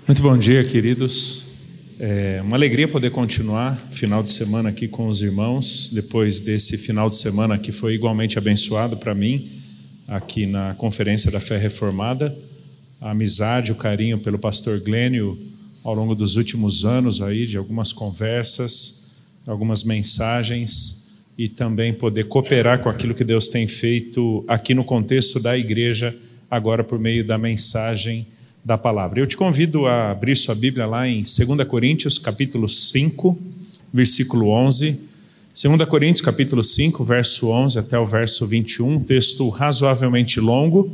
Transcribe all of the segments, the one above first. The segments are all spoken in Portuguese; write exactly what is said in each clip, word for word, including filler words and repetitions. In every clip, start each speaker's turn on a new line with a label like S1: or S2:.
S1: Muito bom dia, queridos. É uma alegria poder continuar final de semana aqui com os irmãos, depois desse final de semana que foi igualmente abençoado para mim, aqui na Conferência da Fé Reformada. A amizade, o carinho pelo pastor Glênio ao longo dos últimos anos, aí, de algumas conversas, algumas mensagens, e também poder cooperar com aquilo que Deus tem feito aqui no contexto da igreja, agora por meio da mensagem da palavra. Eu te convido a abrir sua Bíblia lá em dois Coríntios, capítulo cinco, versículo onze. dois Coríntios, capítulo cinco, verso onze até o verso vinte e um, um texto razoavelmente longo,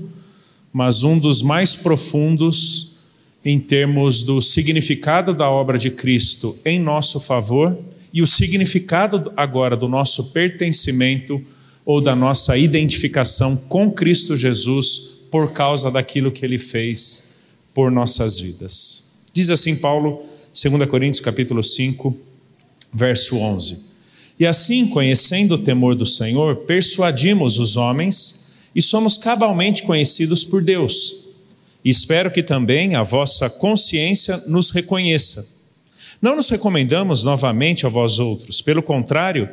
S1: mas um dos mais profundos em termos do significado da obra de Cristo em nosso favor e o significado agora do nosso pertencimento ou da nossa identificação com Cristo Jesus por causa daquilo que Ele fez por nossas vidas. Diz assim Paulo, dois Coríntios capítulo cinco, verso onze. E assim, conhecendo o temor do Senhor, persuadimos os homens e somos cabalmente conhecidos por Deus. E espero que também a vossa consciência nos reconheça. Não nos recomendamos novamente a vós outros, pelo contrário,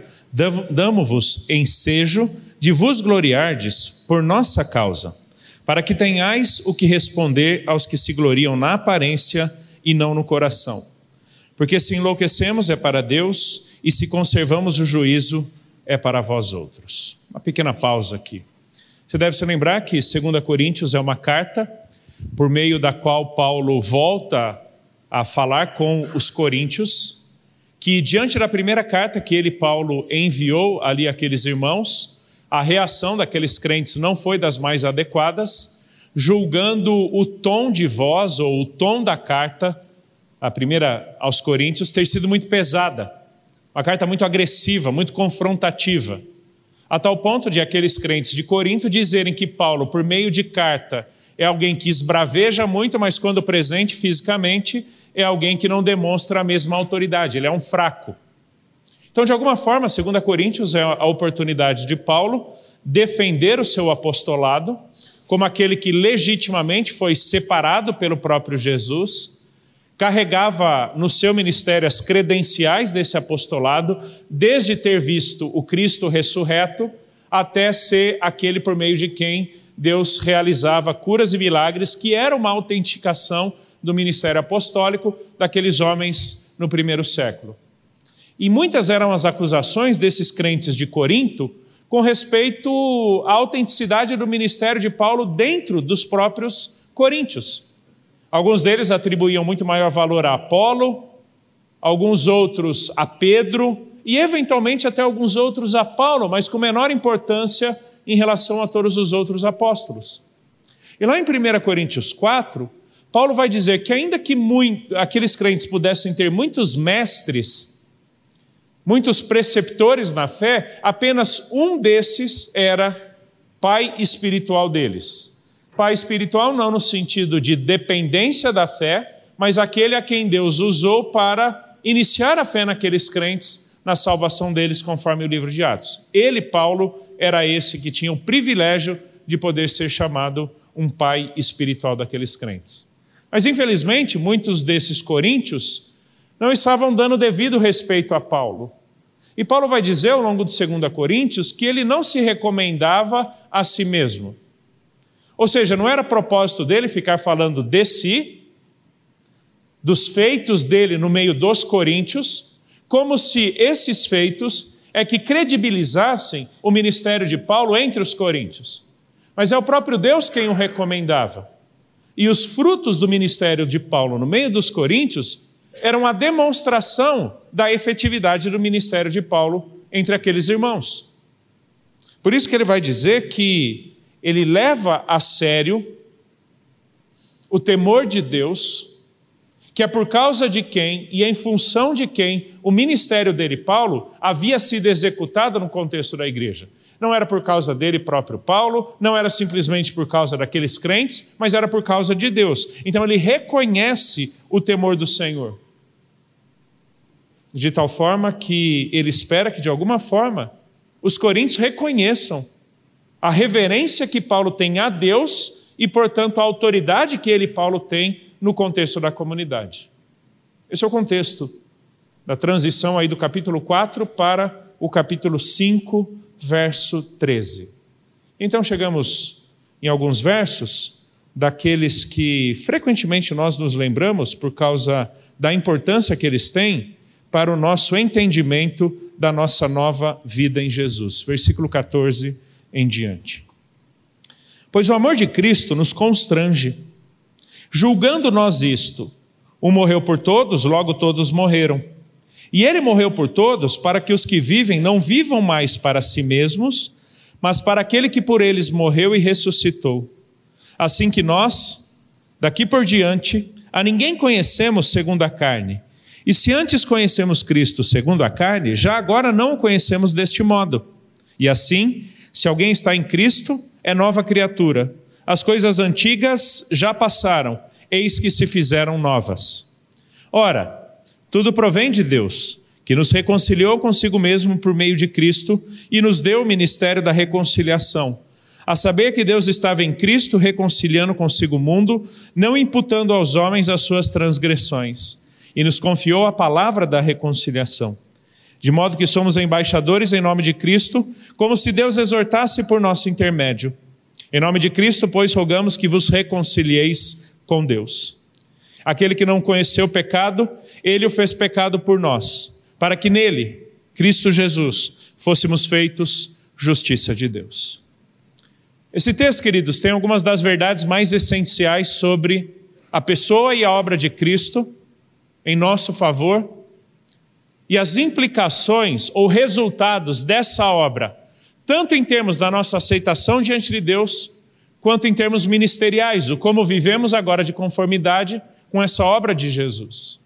S1: damo-vos ensejo de vos gloriardes por nossa causa, para que tenhais o que responder aos que se gloriam na aparência e não no coração. Porque se enlouquecemos é para Deus, e se conservamos o juízo é para vós outros. Uma pequena pausa aqui. Você deve se lembrar que dois Coríntios é uma carta por meio da qual Paulo volta a falar com os coríntios, que diante da primeira carta que ele, Paulo, enviou ali àqueles irmãos, a reação daqueles crentes não foi das mais adequadas, julgando o tom de voz ou o tom da carta, a primeira aos Coríntios, ter sido muito pesada. Uma carta muito agressiva, muito confrontativa. A tal ponto de aqueles crentes de Corinto dizerem que Paulo, por meio de carta, é alguém que esbraveja muito, mas quando presente fisicamente, é alguém que não demonstra a mesma autoridade, ele é um fraco. Então, de alguma forma, dois Coríntios é a oportunidade de Paulo defender o seu apostolado como aquele que legitimamente foi separado pelo próprio Jesus, carregava no seu ministério as credenciais desse apostolado, desde ter visto o Cristo ressurreto até ser aquele por meio de quem Deus realizava curas e milagres, que era uma autenticação do ministério apostólico daqueles homens no primeiro século. E muitas eram as acusações desses crentes de Corinto com respeito à autenticidade do ministério de Paulo dentro dos próprios coríntios. Alguns deles atribuíam muito maior valor a Apolo, alguns outros a Pedro e eventualmente até alguns outros a Paulo, mas com menor importância em relação a todos os outros apóstolos. E lá em primeira Coríntios quatro, Paulo vai dizer que ainda que muito, aqueles crentes pudessem ter muitos mestres, muitos preceptores na fé, apenas um desses era pai espiritual deles. Pai espiritual não no sentido de dependência da fé, mas aquele a quem Deus usou para iniciar a fé naqueles crentes, na salvação deles, conforme o livro de Atos. Ele, Paulo, era esse que tinha o privilégio de poder ser chamado um pai espiritual daqueles crentes. Mas, infelizmente, muitos desses coríntios não estavam dando devido respeito a Paulo. E Paulo vai dizer ao longo de dois Coríntios que ele não se recomendava a si mesmo. Ou seja, não era propósito dele ficar falando de si, dos feitos dele no meio dos coríntios, como se esses feitos é que credibilizassem o ministério de Paulo entre os coríntios. Mas é o próprio Deus quem o recomendava. E os frutos do ministério de Paulo no meio dos coríntios eram a demonstração da efetividade do ministério de Paulo entre aqueles irmãos. Por isso que ele vai dizer que ele leva a sério o temor de Deus, que é por causa de quem e em função de quem o ministério dele, Paulo, havia sido executado no contexto da igreja. Não era por causa dele próprio Paulo, não era simplesmente por causa daqueles crentes, mas era por causa de Deus. Então ele reconhece o temor do Senhor, de tal forma que ele espera que, de alguma forma, os coríntios reconheçam a reverência que Paulo tem a Deus e, portanto, a autoridade que ele, Paulo, tem no contexto da comunidade. Esse é o contexto da transição aí do capítulo quatro para o capítulo cinco, verso treze. Então chegamos em alguns versos daqueles que frequentemente nós nos lembramos por causa da importância que eles têm para o nosso entendimento da nossa nova vida em Jesus. Versículo catorze em diante. Pois o amor de Cristo nos constrange, julgando nós isto: um morreu por todos, logo todos morreram. E ele morreu por todos, para que os que vivem não vivam mais para si mesmos, mas para aquele que por eles morreu e ressuscitou. Assim que nós, daqui por diante, a ninguém conhecemos segundo a carne. E se antes conhecemos Cristo segundo a carne, já agora não o conhecemos deste modo. E assim, se alguém está em Cristo, é nova criatura. As coisas antigas já passaram, eis que se fizeram novas. Ora, tudo provém de Deus, que nos reconciliou consigo mesmo por meio de Cristo e nos deu o ministério da reconciliação. A saber que Deus estava em Cristo reconciliando consigo o mundo, não imputando aos homens as suas transgressões, e nos confiou a palavra da reconciliação. De modo que somos embaixadores em nome de Cristo, como se Deus exortasse por nosso intermédio. Em nome de Cristo, pois, rogamos que vos reconcilieis com Deus. Aquele que não conheceu o pecado, ele o fez pecado por nós, para que nele, Cristo Jesus, fôssemos feitos justiça de Deus. Esse texto, queridos, tem algumas das verdades mais essenciais sobre a pessoa e a obra de Cristo em nosso favor e as implicações ou resultados dessa obra, tanto em termos da nossa aceitação diante de Deus, quanto em termos ministeriais, o como vivemos agora de conformidade com essa obra de Jesus.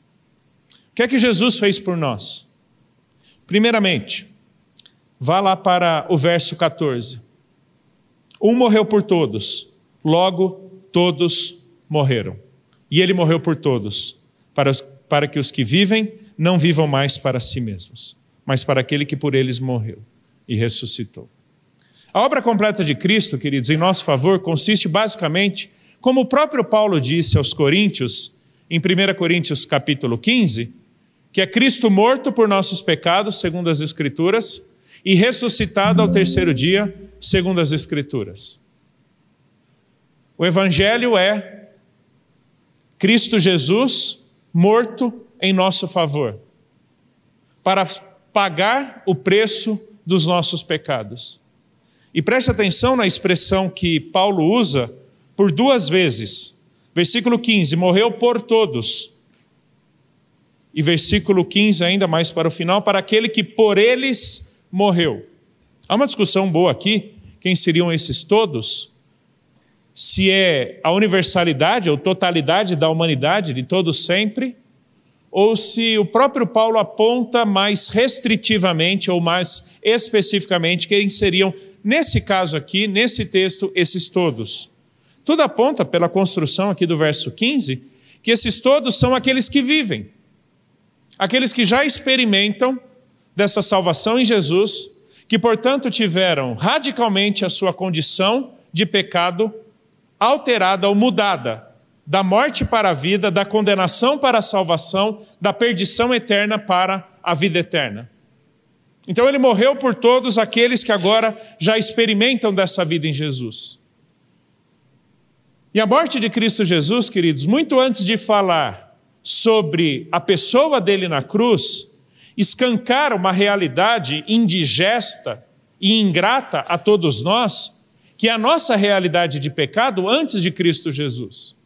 S1: O que é que Jesus fez por nós? Primeiramente, vá lá para o verso catorze. Um morreu por todos, logo todos morreram. E ele morreu por todos, para, os, para que os que vivem não vivam mais para si mesmos, mas para aquele que por eles morreu e ressuscitou. A obra completa de Cristo, queridos, em nosso favor, consiste basicamente, como o próprio Paulo disse aos Coríntios, em primeira Coríntios capítulo quinze, que é Cristo morto por nossos pecados, segundo as Escrituras, e ressuscitado ao terceiro dia, segundo as Escrituras. O Evangelho é Cristo Jesus morto em nosso favor, para pagar o preço dos nossos pecados. E preste atenção na expressão que Paulo usa por duas vezes. Versículo quinze, morreu por todos. E versículo quinze, ainda mais para o final, para aquele que por eles morreu. Há uma discussão boa aqui, quem seriam esses todos? Se é a universalidade ou totalidade da humanidade, de todos sempre, ou se o próprio Paulo aponta mais restritivamente ou mais especificamente quem seriam, nesse caso aqui, nesse texto, esses todos. Tudo aponta, pela construção aqui do verso quinze, que esses todos são aqueles que vivem, aqueles que já experimentam dessa salvação em Jesus, que, portanto, tiveram radicalmente a sua condição de pecado alterada ou mudada, da morte para a vida, da condenação para a salvação, da perdição eterna para a vida eterna. Então ele morreu por todos aqueles que agora já experimentam dessa vida em Jesus. E a morte de Cristo Jesus, queridos, muito antes de falar sobre a pessoa dele na cruz, escancara uma realidade indigesta e ingrata a todos nós, que é a nossa realidade de pecado antes de Cristo Jesus.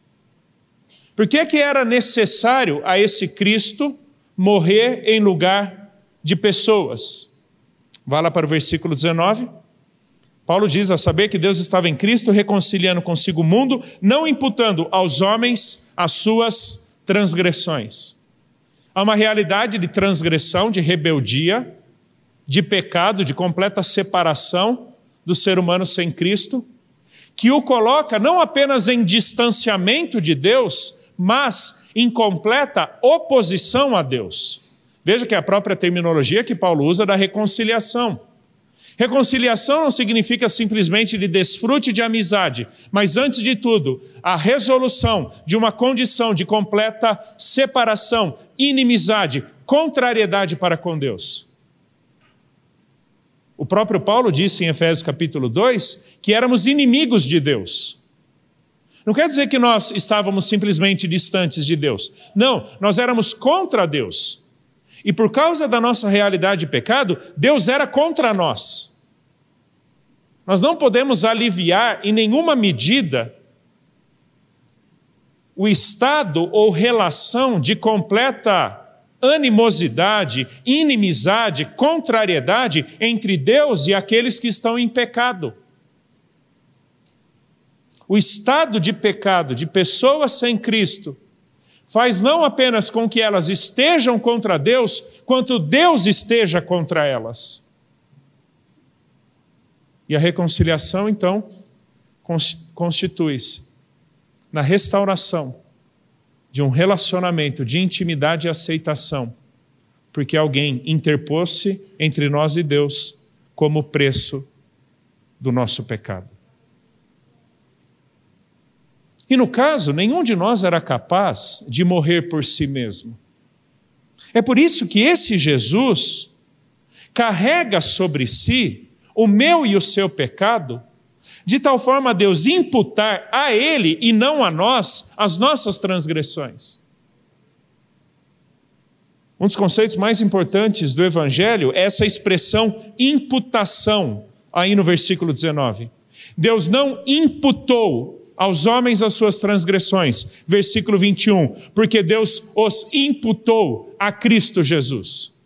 S1: Por que que era necessário a esse Cristo morrer em lugar de pessoas? Vá lá para o versículo dezenove. Paulo diz, a saber que Deus estava em Cristo reconciliando consigo o mundo, não imputando aos homens as suas transgressões. Há uma realidade de transgressão, de rebeldia, de pecado, de completa separação do ser humano sem Cristo, que o coloca não apenas em distanciamento de Deus, mas em completa oposição a Deus. Veja que é a própria terminologia que Paulo usa da reconciliação. Reconciliação não significa simplesmente de desfrute de amizade, mas antes de tudo, a resolução de uma condição de completa separação, inimizade, contrariedade para com Deus. O próprio Paulo disse em Efésios capítulo dois que éramos inimigos de Deus. Não quer dizer que nós estávamos simplesmente distantes de Deus. Não, nós éramos contra Deus. E por causa da nossa realidade de pecado, Deus era contra nós. Nós não podemos aliviar em nenhuma medida o estado ou relação de completa animosidade, inimizade, contrariedade entre Deus e aqueles que estão em pecado. O estado de pecado de pessoas sem Cristo faz não apenas com que elas estejam contra Deus, quanto Deus esteja contra elas. E a reconciliação, então, constitui-se na restauração de um relacionamento de intimidade e aceitação, porque alguém interpôs-se entre nós e Deus como preço do nosso pecado. E no caso, nenhum de nós era capaz de morrer por si mesmo. É por isso que esse Jesus carrega sobre si o meu e o seu pecado, de tal forma a Deus imputar a Ele e não a nós as nossas transgressões. Um dos conceitos mais importantes do Evangelho é essa expressão imputação, aí no versículo dezenove. Deus não imputou aos homens as suas transgressões, versículo vinte e um, porque Deus os imputou a Cristo Jesus.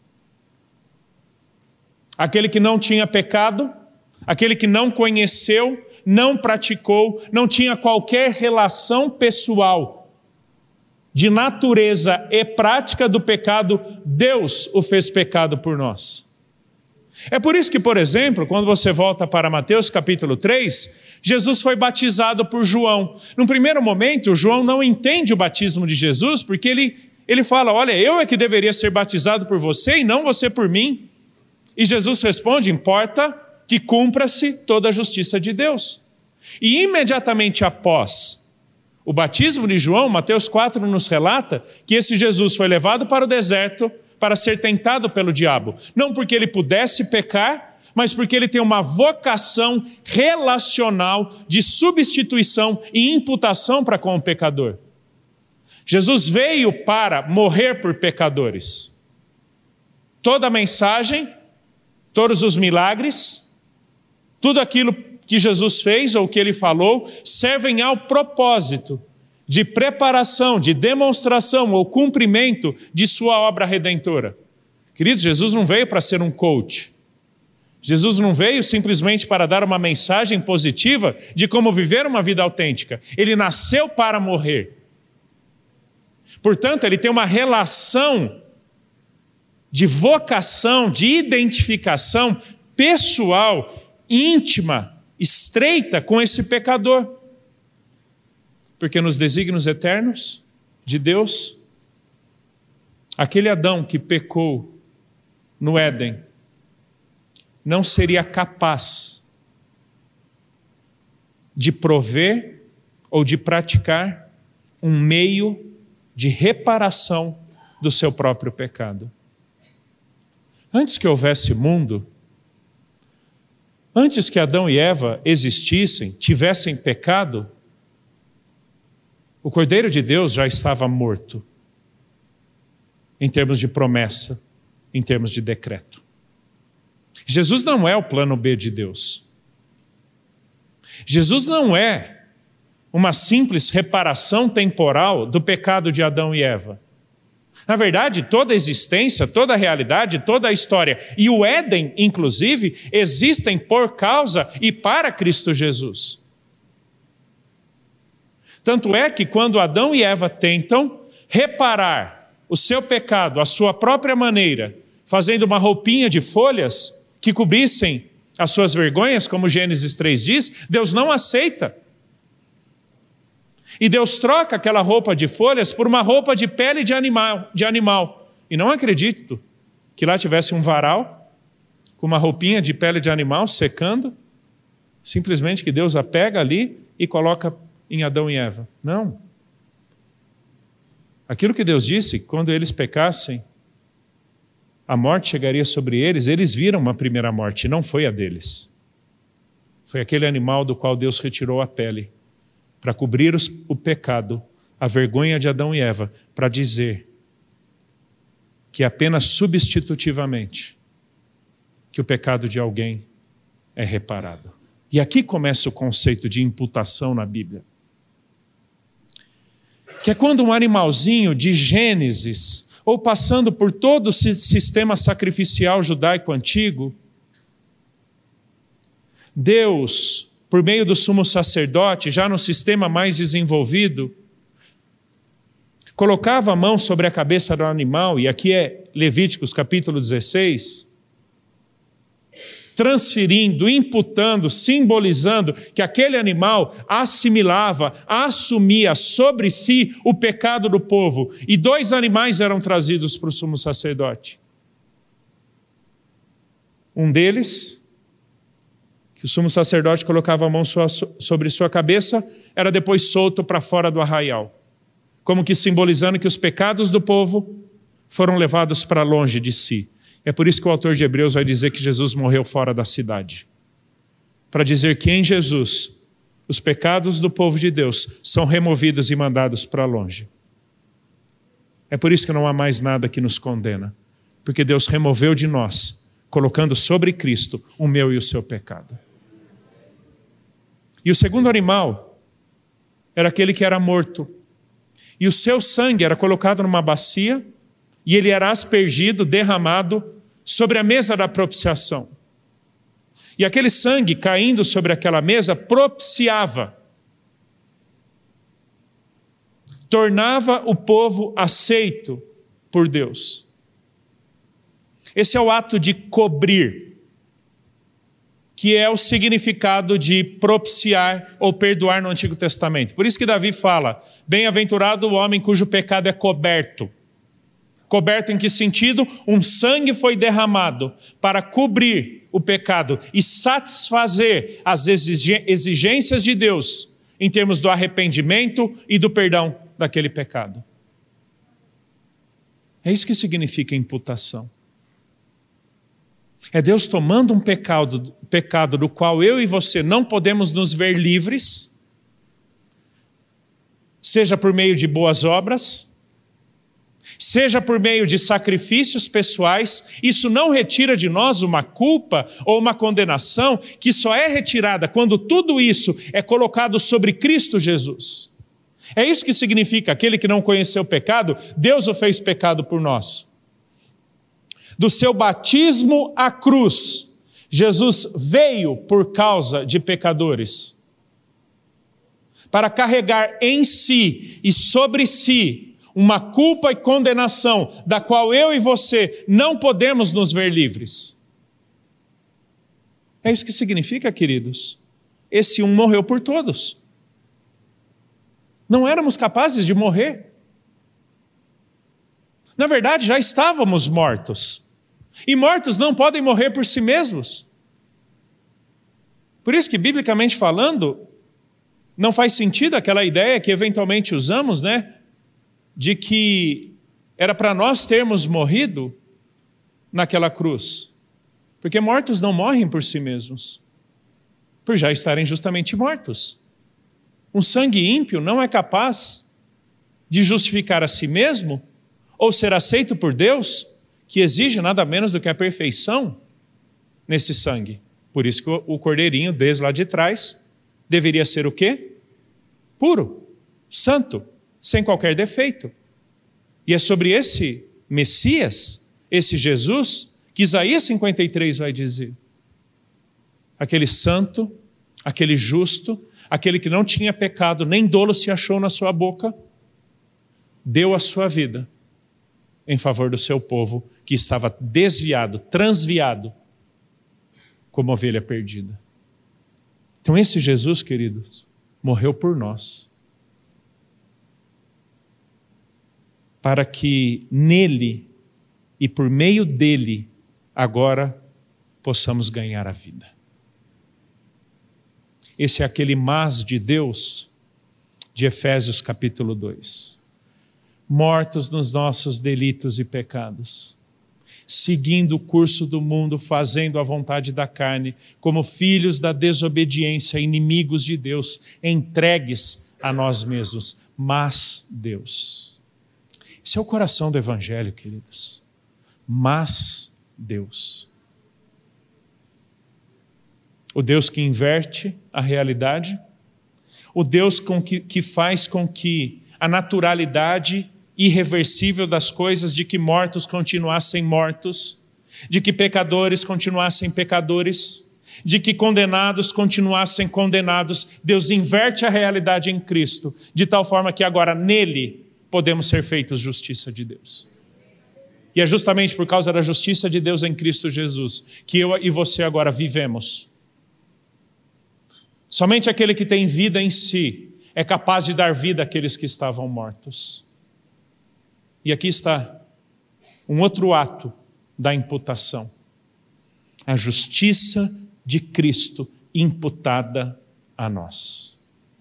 S1: Aquele que não tinha pecado, aquele que não conheceu, não praticou, não tinha qualquer relação pessoal de natureza e prática do pecado, Deus o fez pecado por nós. É por isso que, por exemplo, quando você volta para Mateus capítulo três, Jesus foi batizado por João. Num primeiro momento, João não entende o batismo de Jesus, porque ele, ele fala, olha, eu é que deveria ser batizado por você e não você por mim. E Jesus responde, importa que cumpra-se toda a justiça de Deus. E imediatamente após o batismo de João, Mateus quatro nos relata que esse Jesus foi levado para o deserto para ser tentado pelo diabo. Não porque ele pudesse pecar, mas porque ele tem uma vocação relacional de substituição e imputação para com o pecador. Jesus veio para morrer por pecadores. Toda a mensagem, todos os milagres, tudo aquilo que Jesus fez ou que ele falou, servem ao propósito de preparação, de demonstração ou cumprimento de sua obra redentora. Queridos, Jesus não veio para ser um coach. Jesus não veio simplesmente para dar uma mensagem positiva de como viver uma vida autêntica. Ele nasceu para morrer. Portanto, ele tem uma relação de vocação, de identificação pessoal, íntima, estreita com esse pecador. Porque nos desígnios eternos de Deus, aquele Adão que pecou no Éden não seria capaz de prover ou de praticar um meio de reparação do seu próprio pecado. Antes que houvesse mundo, antes que Adão e Eva existissem, tivessem pecado, o Cordeiro de Deus já estava morto, em termos de promessa, em termos de decreto. Jesus não é o plano B de Deus. Jesus não é uma simples reparação temporal do pecado de Adão e Eva. Na verdade, toda a existência, toda a realidade, toda a história e o Éden, inclusive, existem por causa e para Cristo Jesus. Tanto é que quando Adão e Eva tentam reparar o seu pecado à sua própria maneira, fazendo uma roupinha de folhas que cobrissem as suas vergonhas, como Gênesis três diz, Deus não aceita. E Deus troca aquela roupa de folhas por uma roupa de pele de animal. De animal. E não acredito que lá tivesse um varal, com uma roupinha de pele de animal secando, simplesmente que Deus a pega ali e coloca em Adão e Eva. Não. Aquilo que Deus disse, quando eles pecassem, a morte chegaria sobre eles, eles viram uma primeira morte, não foi a deles. Foi aquele animal do qual Deus retirou a pele, para cobrir os, o pecado, a vergonha de Adão e Eva, para dizer que apenas substitutivamente que o pecado de alguém é reparado. E aqui começa o conceito de imputação na Bíblia. Que é quando um animalzinho de Gênesis, ou passando por todo o sistema sacrificial judaico antigo, Deus, por meio do sumo sacerdote, já no sistema mais desenvolvido, colocava a mão sobre a cabeça do animal, e aqui é Levíticos capítulo dezesseis, transferindo, imputando, simbolizando que aquele animal assimilava, assumia sobre si o pecado do povo. E dois animais eram trazidos para o sumo sacerdote. Um deles, que o sumo sacerdote colocava a mão sua, sobre sua cabeça, era depois solto para fora do arraial, como que simbolizando que os pecados do povo foram levados para longe de si. É por isso que o autor de Hebreus vai dizer que Jesus morreu fora da cidade. Para dizer que em Jesus, os pecados do povo de Deus são removidos e mandados para longe. É por isso que não há mais nada que nos condena. Porque Deus removeu de nós, colocando sobre Cristo o meu e o seu pecado. E o segundo animal era aquele que era morto. E o seu sangue era colocado numa bacia e ele era aspergido, derramado sobre a mesa da propiciação. E aquele sangue caindo sobre aquela mesa propiciava, tornava o povo aceito por Deus. Esse é o ato de cobrir, que é o significado de propiciar ou perdoar no Antigo Testamento. Por isso que Davi fala, bem-aventurado o homem cujo pecado é coberto. Coberto em que sentido? Um sangue foi derramado para cobrir o pecado e satisfazer as exigências de Deus em termos do arrependimento e do perdão daquele pecado. É isso que significa imputação. É Deus tomando um pecado, pecado do qual eu e você não podemos nos ver livres, seja por meio de boas obras, seja por meio de sacrifícios pessoais. Isso não retira de nós uma culpa ou uma condenação que só é retirada quando tudo isso é colocado sobre Cristo Jesus. É isso que significa aquele que não conheceu o pecado, Deus o fez pecado por nós. Do seu batismo à cruz, Jesus veio por causa de pecadores, para carregar em si e sobre si uma culpa e condenação da qual eu e você não podemos nos ver livres. É isso que significa, queridos. Esse um morreu por todos. Não éramos capazes de morrer. Na verdade, já estávamos mortos. E mortos não podem morrer por si mesmos. Por isso que, biblicamente falando, não faz sentido aquela ideia que eventualmente usamos, né? De que era para nós termos morrido naquela cruz. Porque mortos não morrem por si mesmos, por já estarem justamente mortos. Um sangue ímpio não é capaz de justificar a si mesmo ou ser aceito por Deus, que exige nada menos do que a perfeição nesse sangue. Por isso que o cordeirinho, desde lá de trás, deveria ser o quê? Puro, santo, sem qualquer defeito. E é sobre esse Messias, esse Jesus, que Isaías cinquenta e três vai dizer. Aquele santo, aquele justo, aquele que não tinha pecado, nem dolo se achou na sua boca, deu a sua vida em favor do seu povo, que estava desviado, transviado, como ovelha perdida. Então esse Jesus, queridos, morreu por nós, para que nele e por meio dele, agora, possamos ganhar a vida. Esse é aquele mas de Deus de Efésios capítulo dois. Mortos nos nossos delitos e pecados, seguindo o curso do mundo, fazendo a vontade da carne, como filhos da desobediência, inimigos de Deus, entregues a nós mesmos, mas Deus. Esse é o coração do Evangelho, queridos. Mas Deus. O Deus que inverte a realidade, o Deus com que, que faz com que a naturalidade irreversível das coisas, de que mortos continuassem mortos, de que pecadores continuassem pecadores, de que condenados continuassem condenados. Deus inverte a realidade em Cristo, de tal forma que agora nele podemos ser feitos justiça de Deus. E é justamente por causa da justiça de Deus em Cristo Jesus que eu e você agora vivemos. Somente aquele que tem vida em si é capaz de dar vida àqueles que estavam mortos. E aqui está um outro ato da imputação. A justiça de Cristo imputada a nós.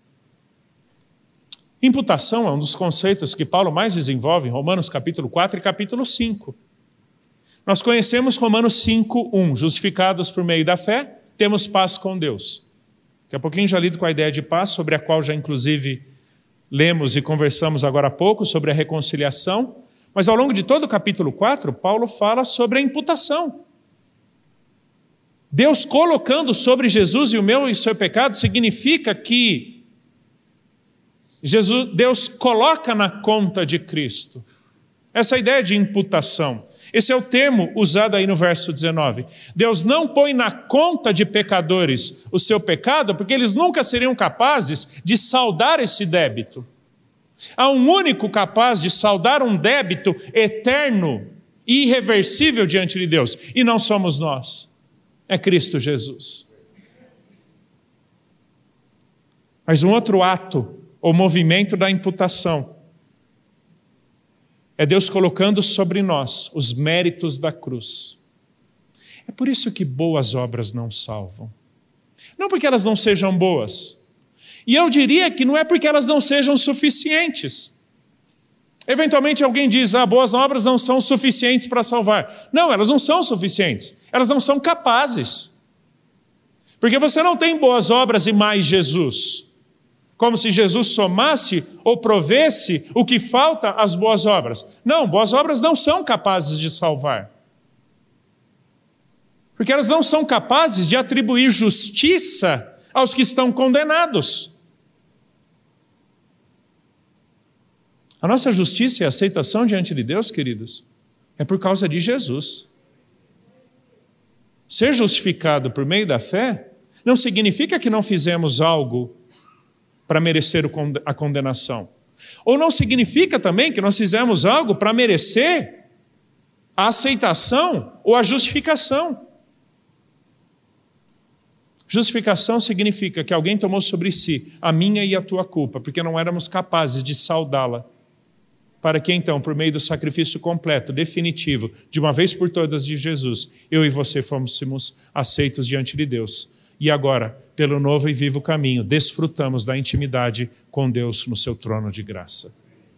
S1: Imputação é um dos conceitos que Paulo mais desenvolve em Romanos capítulo quatro e capítulo cinco. Nós conhecemos Romanos cinco, um. Justificados por meio da fé, temos paz com Deus. Daqui a pouquinho já lido com a ideia de paz, sobre a qual já inclusive lemos e conversamos agora há pouco, sobre a reconciliação. Mas ao longo de todo o capítulo quatro, Paulo fala sobre a imputação. Deus colocando sobre Jesus e o meu e o seu pecado significa que Jesus, Deus coloca na conta de Cristo. Essa é a ideia de imputação. Esse é o termo usado aí no verso dezenove. Deus não põe na conta de pecadores o seu pecado, porque eles nunca seriam capazes de saldar esse débito. Há um único capaz de saldar um débito eterno e irreversível diante de Deus, e não somos nós, é Cristo Jesus. Mas um outro ato, ou movimento da imputação, é Deus colocando sobre nós os méritos da cruz. É por isso que boas obras não salvam. Não porque elas não sejam boas. E eu diria que não é porque elas não sejam suficientes. Eventualmente alguém diz, ah, boas obras não são suficientes para salvar. Não, elas não são suficientes. Elas não são capazes. Porque você não tem boas obras e mais Jesus. Como se Jesus somasse ou provesse o que falta às boas obras. Não, boas obras não são capazes de salvar. Porque elas não são capazes de atribuir justiça aos que estão condenados. A nossa justiça e aceitação diante de Deus, queridos, é por causa de Jesus. Ser justificado por meio da fé não significa que não fizemos algo para merecer a condenação. Ou não significa também que nós fizemos algo para merecer a aceitação ou a justificação. Justificação significa que alguém tomou sobre si a minha e a tua culpa, porque não éramos capazes de saldá-la, para que então, por meio do sacrifício completo, definitivo, de uma vez por todas de Jesus, eu e você fôssemos aceitos diante de Deus. E agora, pelo novo e vivo caminho, desfrutamos da intimidade com Deus no seu trono de graça.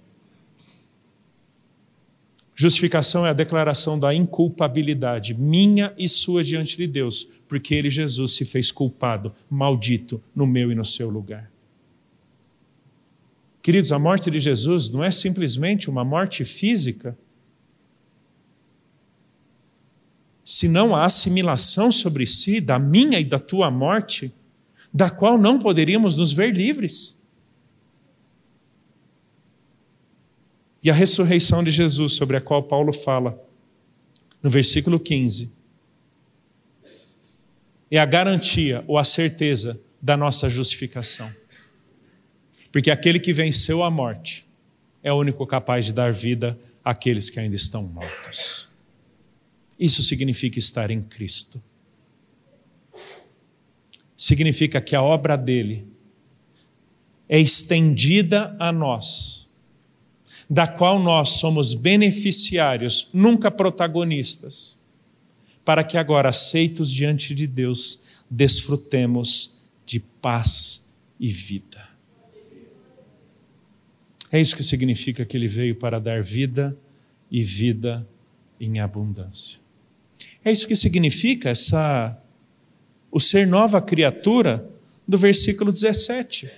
S1: Justificação é a declaração da inculpabilidade, minha e sua diante de Deus, porque Ele, Jesus, se fez culpado, maldito, no meu e no seu lugar. Queridos, a morte de Jesus não é simplesmente uma morte física, senão a assimilação sobre si da minha e da tua morte, da qual não poderíamos nos ver livres. E a ressurreição de Jesus, sobre a qual Paulo fala, no versículo quinze, é a garantia ou a certeza da nossa justificação. Porque aquele que venceu a morte é o único capaz de dar vida àqueles que ainda estão mortos. Isso significa estar em Cristo. Significa que a obra dele é estendida a nós, da qual nós somos beneficiários, nunca protagonistas, para que agora, aceitos diante de Deus, desfrutemos de paz e vida. É isso que significa que ele veio para dar vida e vida em abundância. É isso que significa essa, o ser nova criatura do versículo dezessete.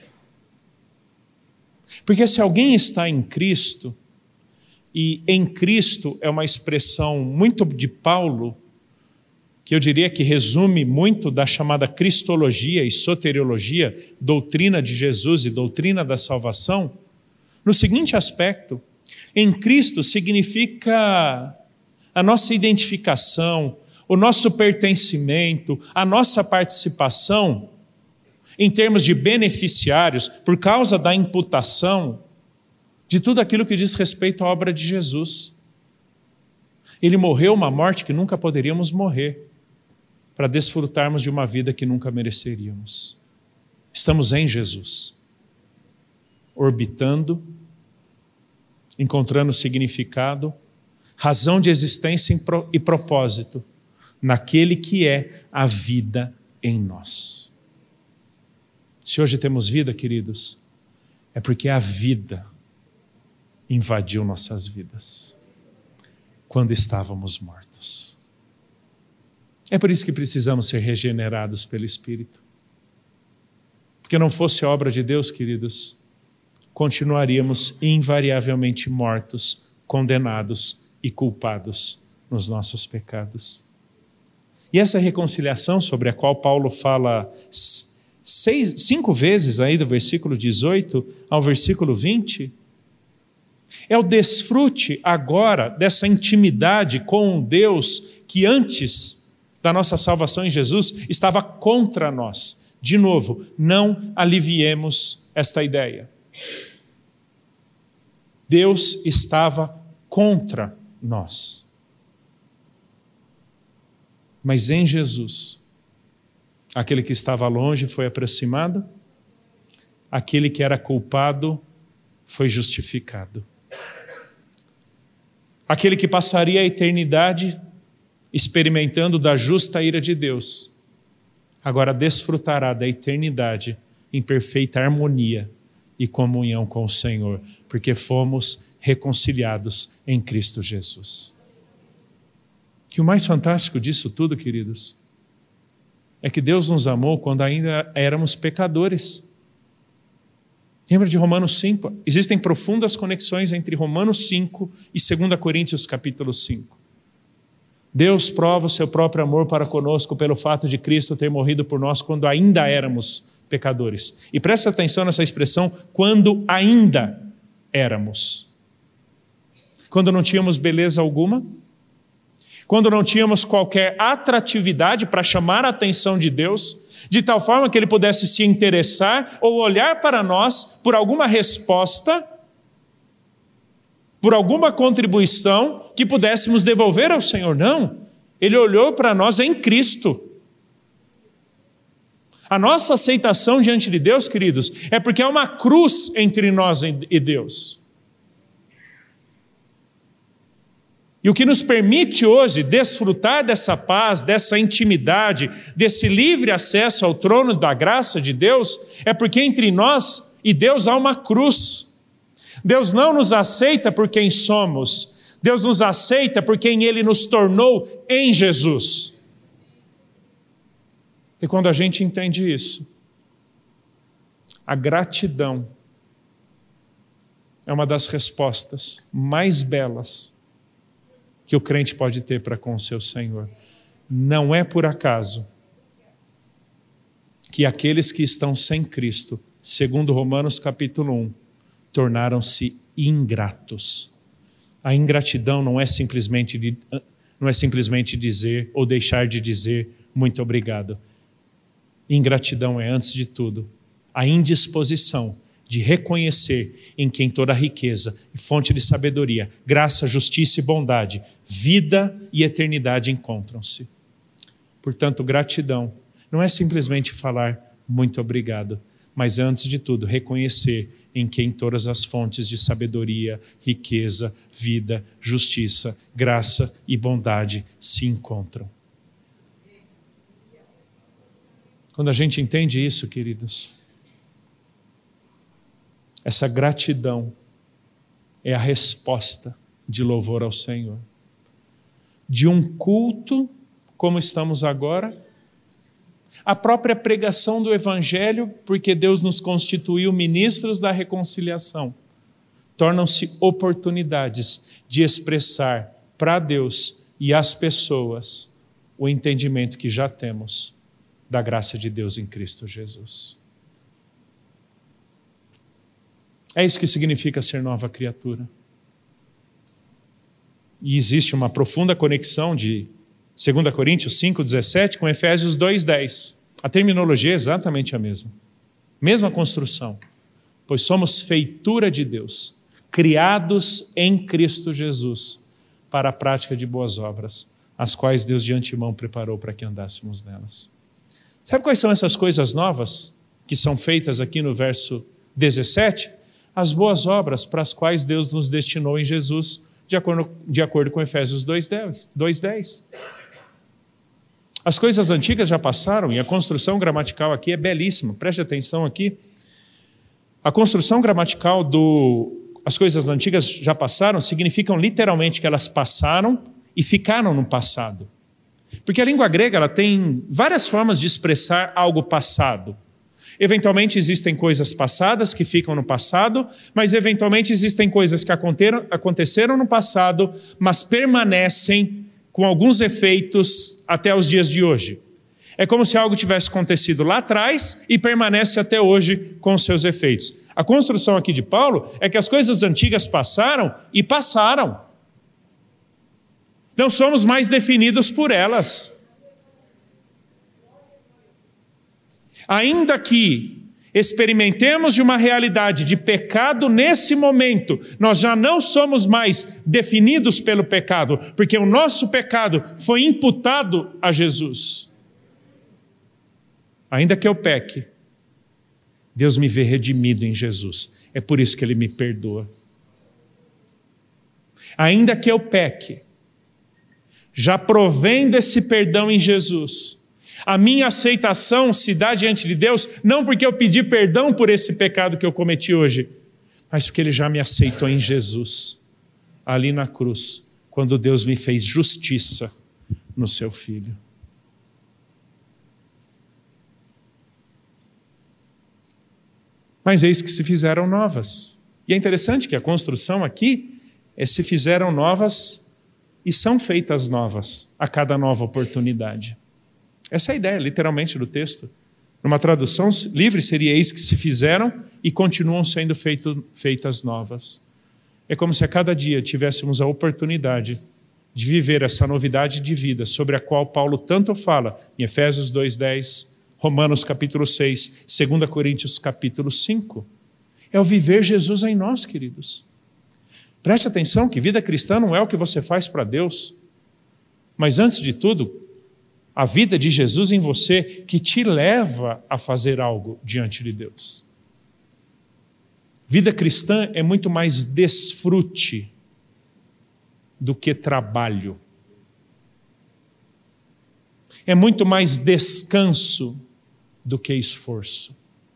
S1: Porque se alguém está em Cristo, e em Cristo é uma expressão muito de Paulo, que eu diria que resume muito da chamada cristologia e soteriologia, doutrina de Jesus e doutrina da salvação, no seguinte aspecto: em Cristo significa a nossa identificação, o nosso pertencimento, a nossa participação em termos de beneficiários, por causa da imputação de tudo aquilo que diz respeito à obra de Jesus. Ele morreu uma morte que nunca poderíamos morrer, para desfrutarmos de uma vida que nunca mereceríamos. Estamos em Jesus, orbitando, encontrando significado, razão de existência e propósito naquele que é a vida em nós. Se hoje temos vida, queridos, é porque a vida invadiu nossas vidas quando estávamos mortos. É por isso que precisamos ser regenerados pelo Espírito. Porque não fosse a obra de Deus, queridos, continuaríamos invariavelmente mortos, condenados e culpados nos nossos pecados. E essa reconciliação sobre a qual Paulo fala seis, cinco vezes aí do versículo dezoito ao versículo vinte, é o desfrute agora dessa intimidade com um Deus que antes da nossa salvação em Jesus estava contra nós. De novo, não aliviemos esta ideia. Deus estava contra nós. Mas em Jesus, aquele que estava longe foi aproximado, aquele que era culpado foi justificado. Aquele que passaria a eternidade experimentando da justa ira de Deus, agora desfrutará da eternidade em perfeita harmonia e comunhão com o Senhor, porque fomos reconciliados em Cristo Jesus. Que o mais fantástico disso tudo, queridos, é que Deus nos amou quando ainda éramos pecadores. Lembra de Romanos cinco? Existem profundas conexões entre Romanos cinco e dois Coríntios capítulo cinco. Deus prova o seu próprio amor para conosco pelo fato de Cristo ter morrido por nós quando ainda éramos pecadores. E presta atenção nessa expressão, quando ainda éramos. Quando não tínhamos beleza alguma, quando não tínhamos qualquer atratividade para chamar a atenção de Deus, de tal forma que Ele pudesse se interessar ou olhar para nós por alguma resposta, por alguma contribuição que pudéssemos devolver ao Senhor. Não, Ele olhou para nós em Cristo. A nossa aceitação diante de Deus, queridos, é porque há uma cruz entre nós e Deus. E o que nos permite hoje desfrutar dessa paz, dessa intimidade, desse livre acesso ao trono da graça de Deus, é porque entre nós e Deus há uma cruz. Deus não nos aceita por quem somos, Deus nos aceita por quem Ele nos tornou em Jesus. E quando a gente entende isso, a gratidão é uma das respostas mais belas que o crente pode ter para com o seu Senhor. Não é por acaso que aqueles que estão sem Cristo, segundo Romanos capítulo um, tornaram-se ingratos. A ingratidão não é simplesmente, não é simplesmente dizer ou deixar de dizer muito obrigado. Ingratidão é, antes de tudo, a indisposição de reconhecer em quem toda a riqueza e fonte de sabedoria, graça, justiça e bondade, vida e eternidade encontram-se. Portanto, gratidão não é simplesmente falar muito obrigado, mas antes de tudo, reconhecer em quem todas as fontes de sabedoria, riqueza, vida, justiça, graça e bondade se encontram. Quando a gente entende isso, queridos, essa gratidão é a resposta de louvor ao Senhor. De um culto, como estamos agora, a própria pregação do Evangelho, porque Deus nos constituiu ministros da reconciliação, tornam-se oportunidades de expressar para Deus e às pessoas o entendimento que já temos da graça de Deus em Cristo Jesus. É isso que significa ser nova criatura. E existe uma profunda conexão de dois Coríntios cinco, dezessete com Efésios dois, dez. A terminologia é exatamente a mesma. Mesma construção. Pois somos feitura de Deus, criados em Cristo Jesus, para a prática de boas obras, as quais Deus de antemão preparou para que andássemos nelas. Sabe quais são essas coisas novas que são feitas aqui no verso dezessete? As boas obras para as quais Deus nos destinou em Jesus, de acordo, de acordo com Efésios dois, dez. As coisas antigas já passaram e a construção gramatical aqui é belíssima. Preste atenção aqui. A construção gramatical do as coisas antigas já passaram significam literalmente que elas passaram e ficaram no passado. Porque a língua grega ela tem várias formas de expressar algo passado. Eventualmente existem coisas passadas que ficam no passado, mas eventualmente existem coisas que aconteceram no passado, mas permanecem com alguns efeitos até os dias de hoje. É como se algo tivesse acontecido lá atrás e permanece até hoje com os seus efeitos. A construção aqui de Paulo é que as coisas antigas passaram e passaram. Não somos mais definidos por elas. Ainda que experimentemos de uma realidade de pecado nesse momento, nós já não somos mais definidos pelo pecado, porque o nosso pecado foi imputado a Jesus. Ainda que eu peque, Deus me vê redimido em Jesus. É por isso que Ele me perdoa. Ainda que eu peque, já provém desse perdão em Jesus. A minha aceitação se dá diante de Deus, não porque eu pedi perdão por esse pecado que eu cometi hoje, mas porque Ele já me aceitou em Jesus, ali na cruz, quando Deus me fez justiça no seu Filho. Mas eis que se fizeram novas. E é interessante que a construção aqui é se fizeram novas e são feitas novas a cada nova oportunidade. Essa é a ideia, literalmente, do texto. Numa tradução livre seria eis que se fizeram e continuam sendo feito, feitas novas. É como se a cada dia tivéssemos a oportunidade de viver essa novidade de vida sobre a qual Paulo tanto fala em Efésios dois, dez, Romanos capítulo seis, dois Coríntios capítulo cinco. É o viver Jesus em nós, queridos. Preste atenção que vida cristã não é o que você faz para Deus, mas antes de tudo, a vida de Jesus em você que te leva a fazer algo diante de Deus. Vida cristã é muito mais desfrute do que trabalho. É muito mais descanso do que esforço.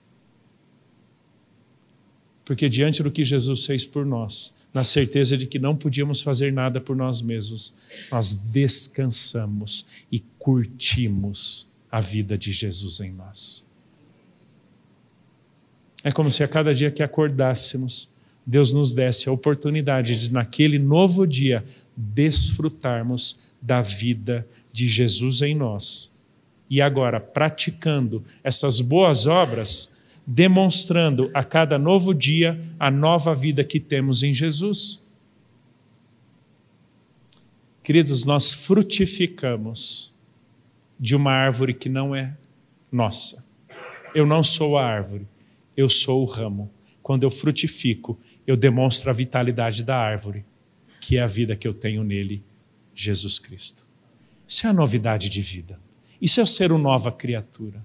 S1: Porque diante do que Jesus fez por nós, na certeza de que não podíamos fazer nada por nós mesmos, nós descansamos e curtimos a vida de Jesus em nós. É como se a cada dia que acordássemos, Deus nos desse a oportunidade de, naquele novo dia, desfrutarmos da vida de Jesus em nós. E agora, praticando essas boas obras, demonstrando a cada novo dia a nova vida que temos em Jesus. Queridos, nós frutificamos de uma árvore que não é nossa. Eu não sou a árvore, eu sou o ramo. Quando eu frutifico, eu demonstro a vitalidade da árvore, que é a vida que eu tenho nele, Jesus Cristo. Isso é a novidade de vida. Isso é ser uma nova criatura.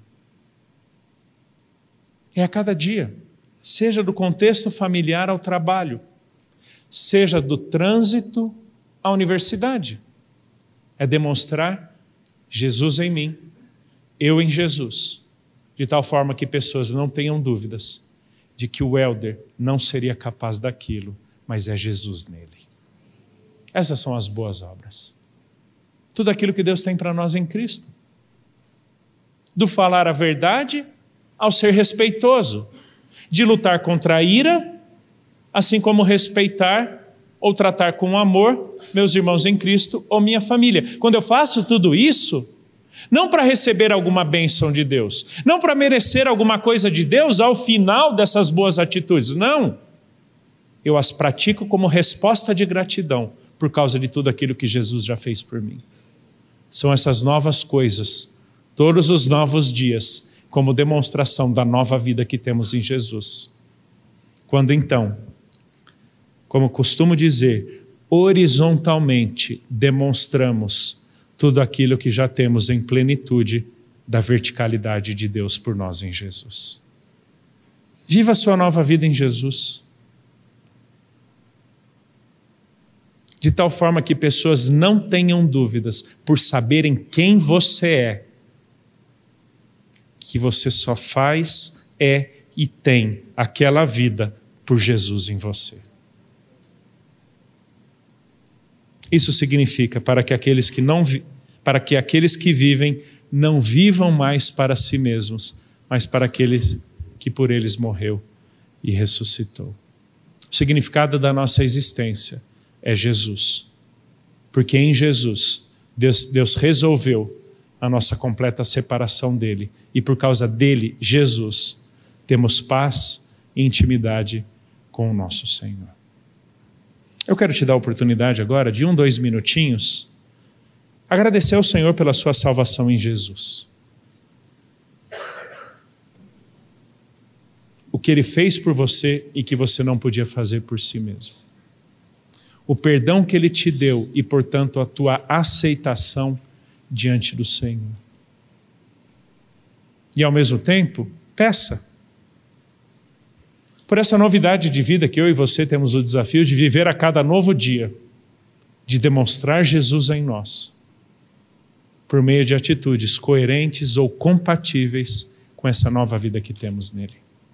S1: É a cada dia, seja do contexto familiar ao trabalho, seja do trânsito à universidade. É demonstrar Jesus em mim, eu em Jesus, de tal forma que pessoas não tenham dúvidas de que o Helder não seria capaz daquilo, mas é Jesus nele. Essas são as boas obras. Tudo aquilo que Deus tem para nós em Cristo. Do falar a verdade ao ser respeitoso, de lutar contra a ira, assim como respeitar ou tratar com amor meus irmãos em Cristo ou minha família. Quando eu faço tudo isso, não para receber alguma bênção de Deus, não para merecer alguma coisa de Deus ao final dessas boas atitudes, não. Eu as pratico como resposta de gratidão por causa de tudo aquilo que Jesus já fez por mim. São essas novas coisas, todos os novos dias, como demonstração da nova vida que temos em Jesus. Quando então, como costumo dizer, horizontalmente demonstramos tudo aquilo que já temos em plenitude da verticalidade de Deus por nós em Jesus. Viva a sua nova vida em Jesus. De tal forma que pessoas não tenham dúvidas, por saberem quem você é, que você só faz, é e tem aquela vida por Jesus em você. Isso significa para que aqueles que não vi, para que aqueles que vivem não vivam mais para si mesmos, mas para aqueles que por eles morreu e ressuscitou. O significado da nossa existência é Jesus. Porque em Jesus, Deus, Deus resolveu a nossa completa separação dele. E por causa dele, Jesus, temos paz e intimidade com o nosso Senhor. Eu quero te dar a oportunidade agora, de um, dois minutinhos, agradecer ao Senhor pela sua salvação em Jesus. O que Ele fez por você e que você não podia fazer por si mesmo. O perdão que Ele te deu e, portanto, a tua aceitação diante do Senhor. E, ao mesmo tempo, peça por essa novidade de vida que eu e você temos o desafio de viver a cada novo dia, de demonstrar Jesus em nós, por meio de atitudes coerentes ou compatíveis com essa nova vida que temos nele.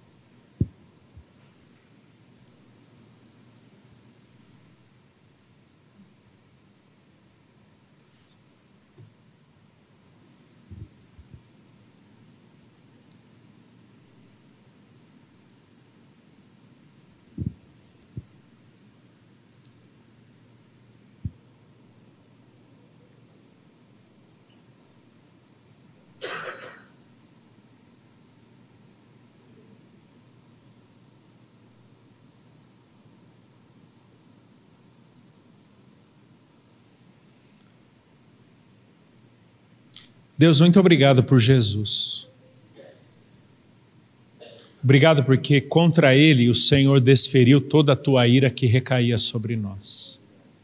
S1: Deus, muito obrigado por Jesus. Obrigado porque contra Ele o Senhor desferiu toda a tua ira que recaía sobre nós.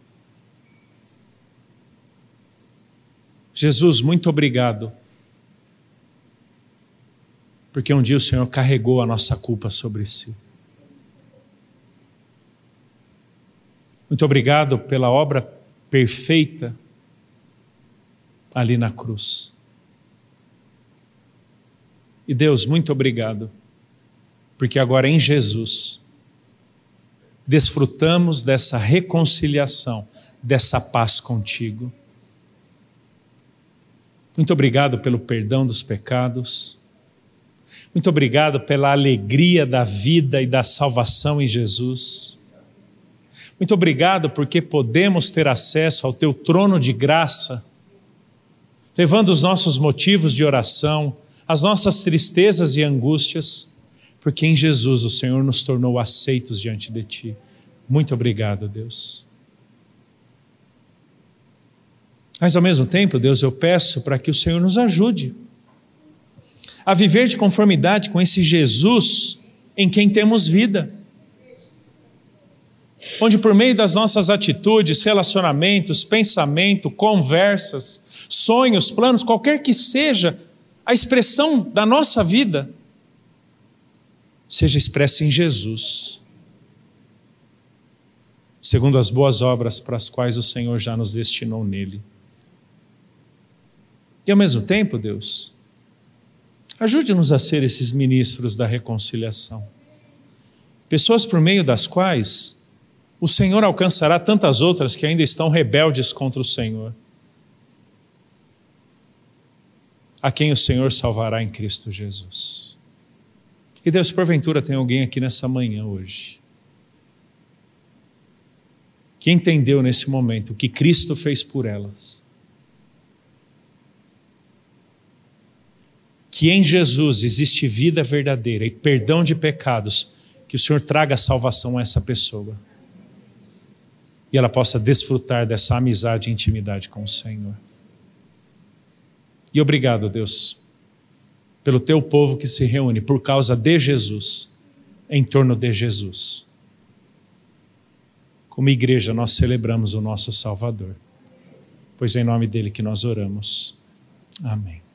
S1: Jesus, muito obrigado, porque um dia o Senhor carregou a nossa culpa sobre si. Muito obrigado pela obra perfeita ali na cruz. E Deus, muito obrigado, porque agora em Jesus desfrutamos dessa reconciliação, dessa paz contigo. Muito obrigado pelo perdão dos pecados. Muito obrigado pela alegria da vida e da salvação em Jesus. Muito obrigado porque podemos ter acesso ao teu trono de graça, levando os nossos motivos de oração, as nossas tristezas e angústias, porque em Jesus o Senhor nos tornou aceitos diante de Ti. Muito obrigado, Deus. Mas ao mesmo tempo, Deus, eu peço para que o Senhor nos ajude a viver de conformidade com esse Jesus em quem temos vida. Onde por meio das nossas atitudes, relacionamentos, pensamento, conversas, sonhos, planos, qualquer que seja a expressão da nossa vida, seja expressa em Jesus, segundo as boas obras para as quais o Senhor já nos destinou nele. E ao mesmo tempo, Deus, Ajude-nos a ser esses ministros da reconciliação. Pessoas por meio das quais o Senhor alcançará tantas outras que ainda estão rebeldes contra o Senhor, a quem o Senhor salvará em Cristo Jesus. E Deus, porventura, tem alguém aqui nessa manhã hoje que entendeu nesse momento o que Cristo fez por elas. Que em Jesus existe vida verdadeira e perdão de pecados, que o Senhor traga salvação a essa pessoa. E ela possa desfrutar dessa amizade e intimidade com o Senhor. E obrigado, Deus, pelo teu povo que se reúne por causa de Jesus, em torno de Jesus. Como igreja, nós celebramos o nosso Salvador, pois é em nome dele que nós oramos. Amém.